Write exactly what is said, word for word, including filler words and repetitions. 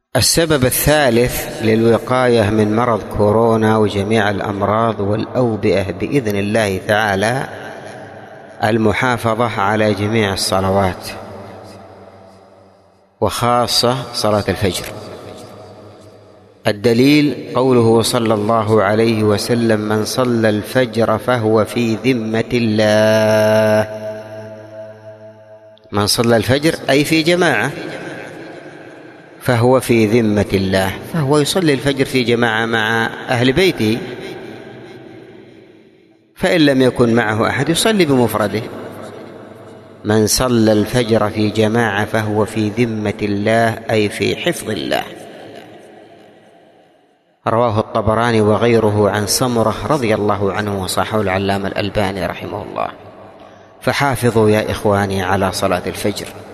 السبب الثالث للوقاية من مرض كورونا وجميع الأمراض والأوبئة بإذن الله تعالى المحافظة على جميع الصلوات، وخاصة صلاة الفجر. الدليل قوله صلى الله عليه وسلم: من صلى الفجر فهو في ذمة الله. من صلى الفجر أي في جماعة فهو في ذمة الله، فهو يصلي الفجر في جماعة مع أهل بيته، فإن لم يكن معه أحد يصلي بمفرده. من صلى الفجر في جماعة فهو في ذمة الله أي في حفظ الله. رواه الطبراني وغيره عن سمرة رضي الله عنه وصححه العلامة الألباني رحمه الله. فحافظوا يا إخواني على صلاة الفجر.